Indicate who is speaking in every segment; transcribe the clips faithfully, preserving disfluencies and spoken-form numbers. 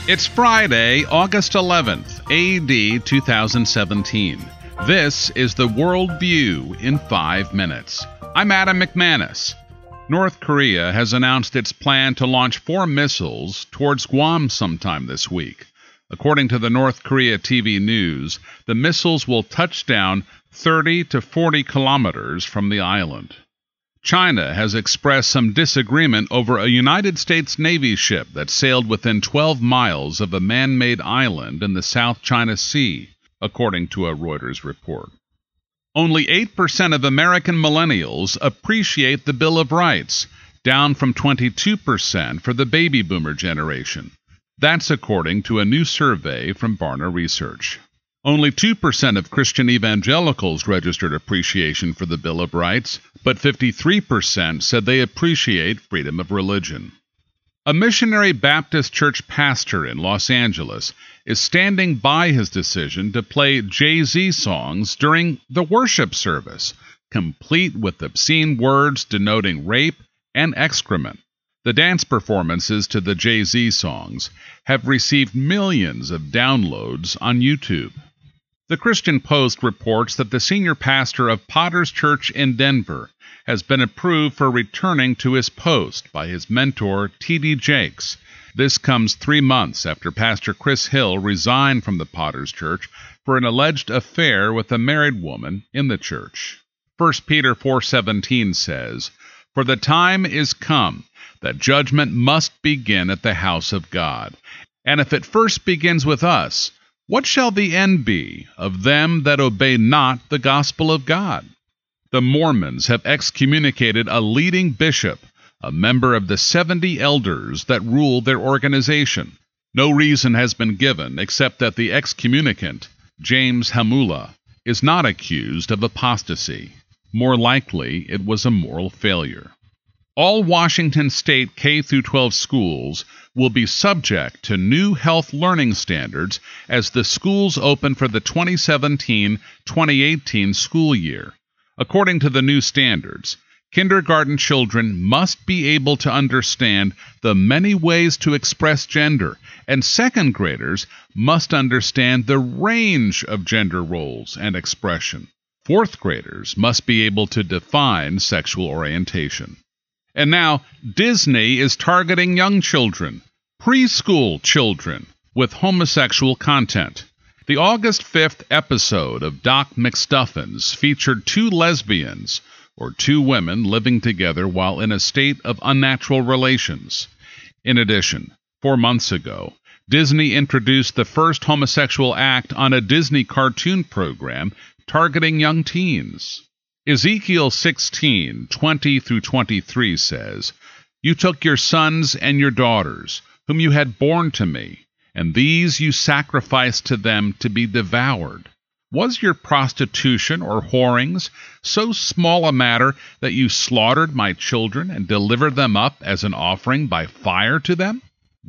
Speaker 1: It's Friday, August eleventh, A D two thousand seventeen. This is the World View in five minutes. I'm Adam McManus. North Korea has announced its plan to launch four missiles towards Guam sometime this week. According to the North Korea T V news, the missiles will touch down thirty to forty kilometers from the island. China has expressed some disagreement over a United States Navy ship that sailed within twelve miles of a man-made island in the South China Sea, according to a Reuters report. Only eight percent of American millennials appreciate the Bill of Rights, down from twenty-two percent for the baby boomer generation. That's according to a new survey from Barna Research. Only two percent of Christian evangelicals registered appreciation for the Bill of Rights, but fifty-three percent said they appreciate freedom of religion. A missionary Baptist church pastor in Los Angeles is standing by his decision to play Jay-Z songs during the worship service, complete with obscene words denoting rape and excrement. The dance performances to the Jay-Z songs have received millions of downloads on YouTube. The Christian Post reports that the senior pastor of Potter's Church in Denver has been approved for returning to his post by his mentor, T D Jakes. This comes three months after Pastor Chris Hill resigned from the Potter's Church for an alleged affair with a married woman in the church. First Peter four seventeen says, "For the time is come that judgment must begin at the house of God. And if it first begins with us, what shall the end be of them that obey not the gospel of God?" The Mormons have excommunicated a leading bishop, a member of the seventy elders that rule their organization. No reason has been given except that the excommunicant, James Hamula, is not accused of apostasy. More likely, it was a moral failure. All Washington State K through twelve schools will be subject to new health learning standards as the schools open for the twenty seventeen twenty eighteen school year. According to the new standards, kindergarten children must be able to understand the many ways to express gender, and second graders must understand the range of gender roles and expression. Fourth graders must be able to define sexual orientation. And now, Disney is targeting young children, preschool children, with homosexual content. The August fifth episode of Doc McStuffins featured two lesbians, or two women living together while in a state of unnatural relations. In addition, four months ago, Disney introduced the first homosexual act on a Disney cartoon program targeting young teens. Ezekiel sixteen, twenty through twenty-three says, "You took your sons and your daughters, whom you had borne to me, and these you sacrificed to them to be devoured. Was your prostitution or whorings so small a matter that you slaughtered my children and delivered them up as an offering by fire to them?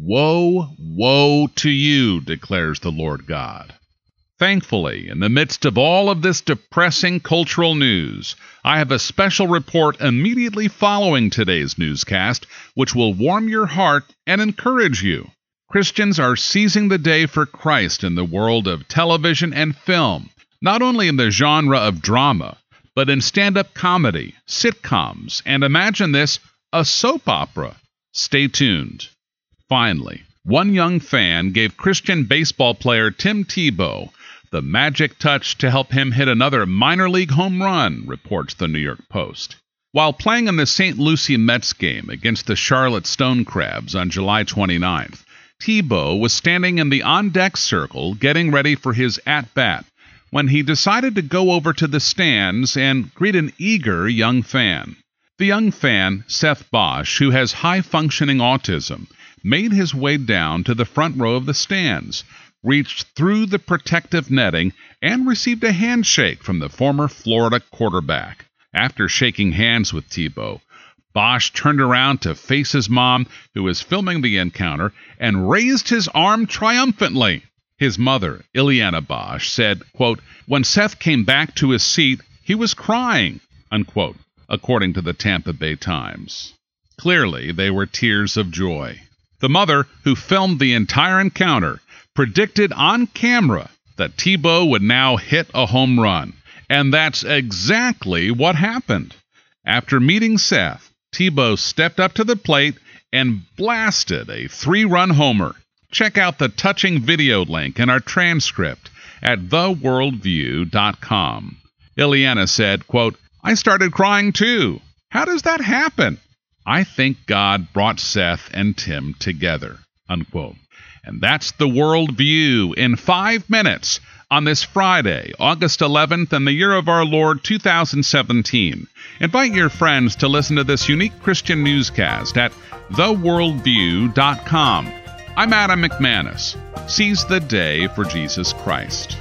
Speaker 1: Woe, woe to you, declares the Lord God." Thankfully, in the midst of all of this depressing cultural news, I have a special report immediately following today's newscast, which will warm your heart and encourage you. Christians are seizing the day for Christ in the world of television and film, not only in the genre of drama, but in stand-up comedy, sitcoms, and imagine this, a soap opera. Stay tuned. Finally, one young fan gave Christian baseball player Tim Tebow the magic touch to help him hit another minor league home run, reports the New York Post. While playing in the Saint Lucie Mets game against the Charlotte Stonecrabs on July twenty-ninth, Tebow was standing in the on-deck circle getting ready for his at-bat when he decided to go over to the stands and greet an eager young fan. The young fan, Seth Bosch, who has high-functioning autism, made his way down to the front row of the stands, reached through the protective netting, and received a handshake from the former Florida quarterback. After shaking hands with Tebow, Bosch turned around to face his mom, who was filming the encounter, and raised his arm triumphantly. His mother, Ileana Bosch, said, quote, "When Seth came back to his seat, he was crying," unquote, according to the Tampa Bay Times. Clearly, they were tears of joy. The mother, who filmed the entire encounter, predicted on camera that Tebow would now hit a home run. And that's exactly what happened. After meeting Seth, Tebow stepped up to the plate and blasted a three-run homer. Check out the touching video link in our transcript at the worldview dot com. Ileana said, quote, "I started crying too. How does that happen? I think God brought Seth and Tim together," unquote. And that's the Worldview in five minutes on this Friday, August eleventh, in the year of our Lord two thousand seventeen. Invite your friends to listen to this unique Christian newscast at the worldview dot com. I'm Adam McManus. Seize the day for Jesus Christ.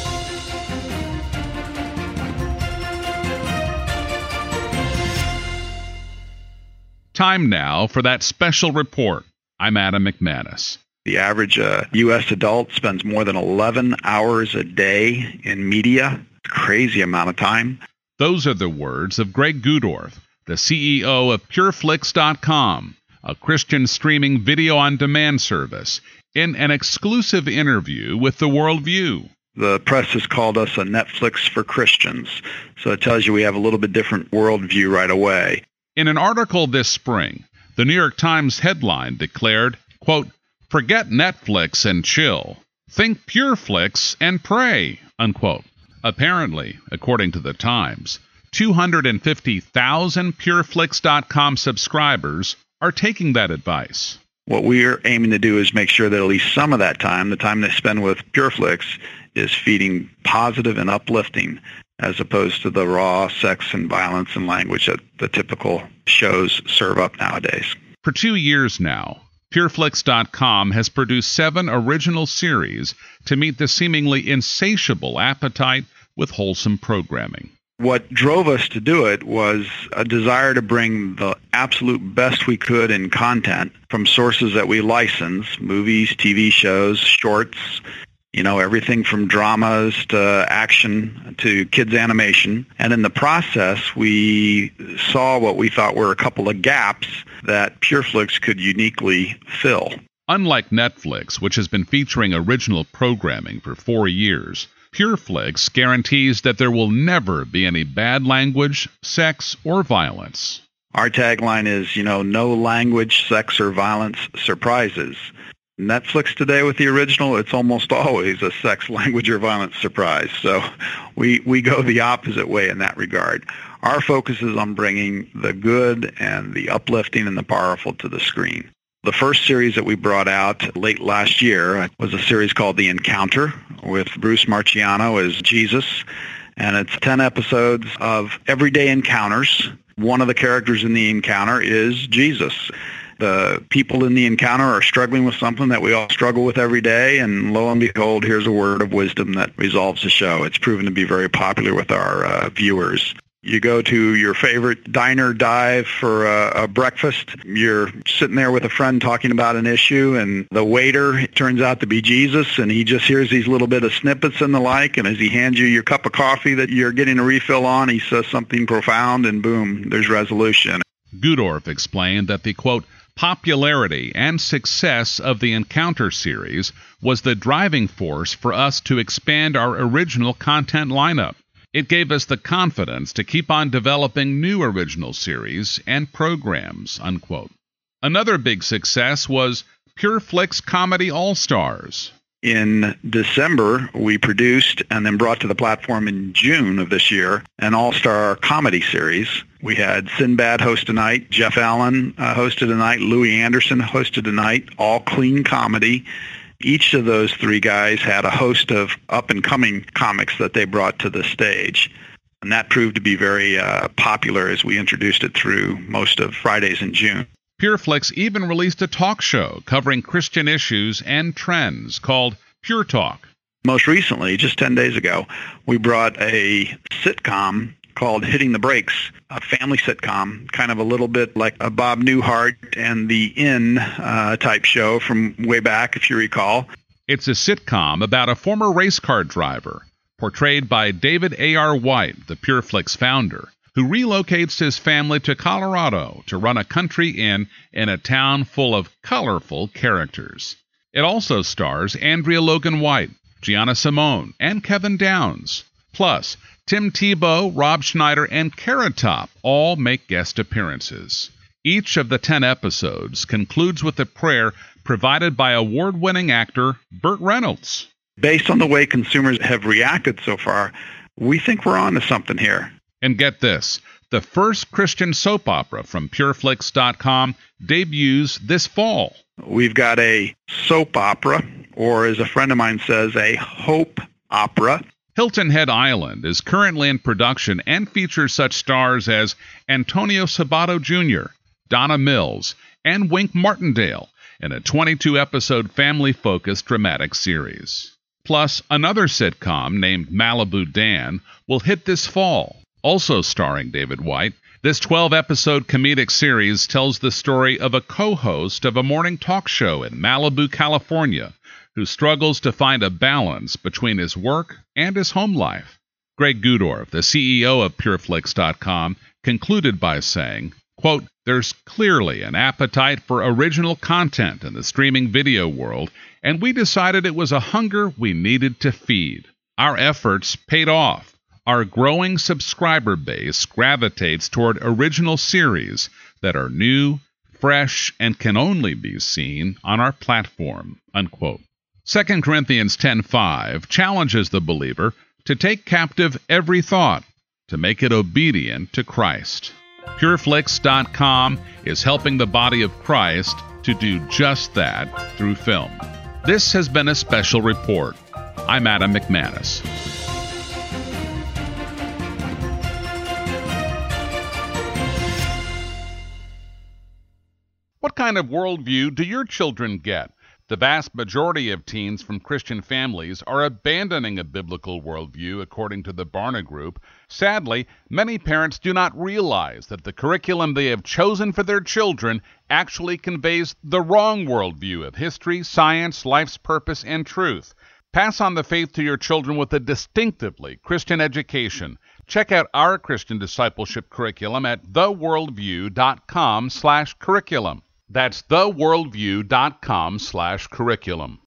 Speaker 1: Time now for that special report. I'm Adam McManus.
Speaker 2: The average uh, U S adult spends more than eleven hours a day in media. It's a crazy amount of time.
Speaker 1: Those are the words of Greg Gudorf, the C E O of Pure Flix dot com, a Christian streaming video-on-demand service, in an exclusive interview with The Worldview.
Speaker 2: The press has called us a Netflix for Christians, so it tells you we have a little bit different worldview right away.
Speaker 1: In an article this spring, the New York Times headline declared, quote, "Forget Netflix and chill. Think PureFlix and pray," unquote. Apparently, according to the Times, two hundred fifty thousand Pure Flix dot com subscribers are taking that advice.
Speaker 2: What we're aiming to do is make sure that at least some of that time, the time they spend with PureFlix, is feeding positive and uplifting, as opposed to the raw sex and violence and language that the typical shows serve up nowadays.
Speaker 1: For two years now, Pure Flix dot com has produced seven original series to meet the seemingly insatiable appetite with wholesome programming.
Speaker 2: What drove us to do it was a desire to bring the absolute best we could in content from sources that we license, movies, T V shows, shorts, you know, everything from dramas to action to kids animation. And in the process, we saw what we thought were a couple of gaps that PureFlix could uniquely fill.
Speaker 1: Unlike Netflix, which has been featuring original programming for four years, PureFlix guarantees that there will never be any bad language, sex, or violence.
Speaker 2: Our tagline is, you know, no language, sex, or violence surprises. Netflix today with the original, it's almost always a sex, language, or violence surprise. So we, we go the opposite way in that regard. Our focus is on bringing the good and the uplifting and the powerful to the screen. The first series that we brought out late last year was a series called The Encounter with Bruce Marchiano as Jesus, and it's ten episodes of everyday encounters. One of the characters in the encounter is Jesus. The people in the encounter are struggling with something that we all struggle with every day, and lo and behold, here's a word of wisdom that resolves the show. It's proven to be very popular with our uh, viewers. You go to your favorite diner dive for a, a breakfast. You're sitting there with a friend talking about an issue, and the waiter turns out to be Jesus, and he just hears these little bit of snippets and the like, and as he hands you your cup of coffee that you're getting a refill on, he says something profound, and boom, there's resolution.
Speaker 1: Gudorf explained that the, quote, popularity and success of the Encounter series was the driving force for us to expand our original content lineup. It gave us the confidence to keep on developing new original series and programs, unquote. Another big success was PureFlix Comedy All-Stars.
Speaker 2: In December, we produced and then brought to the platform in June of this year an all-star comedy series. We had Sinbad host a night, Jeff Allen uh, hosted a night, Louis Anderson hosted a night, all clean comedy. Each of those three guys had a host of up-and-coming comics that they brought to the stage. And that proved to be very uh, popular as we introduced it through most of Fridays in June.
Speaker 1: PureFlix even released a talk show covering Christian issues and trends called Pure Talk.
Speaker 2: Most recently, just ten days ago, we brought a sitcom called Hitting the Brakes, a family sitcom, kind of a little bit like a Bob Newhart and the In uh, type show from way back, if you recall.
Speaker 1: It's a sitcom about a former race car driver, portrayed by David A R. White, the PureFlix founder, who relocates his family to Colorado to run a country inn in a town full of colorful characters. It also stars Andrea Logan White, Gianna Simone, and Kevin Downs. Plus, Tim Tebow, Rob Schneider, and Carrot Top all make guest appearances. Each of the ten episodes concludes with a prayer provided by award-winning actor Burt Reynolds.
Speaker 2: Based on the way consumers have reacted so far, we think we're on to something here.
Speaker 1: And get this, the first Christian soap opera from Pure Flix dot com debuts this fall.
Speaker 2: We've got a soap opera, or as a friend of mine says, a hope opera.
Speaker 1: Hilton Head Island is currently in production and features such stars as Antonio Sabato Junior, Donna Mills, and Wink Martindale in a twenty-two episode family-focused dramatic series. Plus, another sitcom named Malibu Dan will hit this fall, also starring David White. This twelve episode comedic series tells the story of a co-host of a morning talk show in Malibu, California, who struggles to find a balance between his work and his home life. Greg Gudorf, the C E O of Pure Flix dot com, concluded by saying, quote, "There's clearly an appetite for original content in the streaming video world, and we decided it was a hunger we needed to feed. Our efforts paid off. Our growing subscriber base gravitates toward original series that are new, fresh, and can only be seen on our platform," unquote. Second Corinthians ten five challenges the believer to take captive every thought, to make it obedient to Christ. Pure Flix dot com is helping the body of Christ to do just that through film. This has been a special report. I'm Adam McManus. What kind of worldview do your children get? The vast majority of teens from Christian families are abandoning a biblical worldview, according to the Barna Group. Sadly, many parents do not realize that the curriculum they have chosen for their children actually conveys the wrong worldview of history, science, life's purpose, and truth. Pass on the faith to your children with a distinctively Christian education. Check out our Christian discipleship curriculum at the worldview dot com slash curriculum. That's the worldview dot com slash curriculum.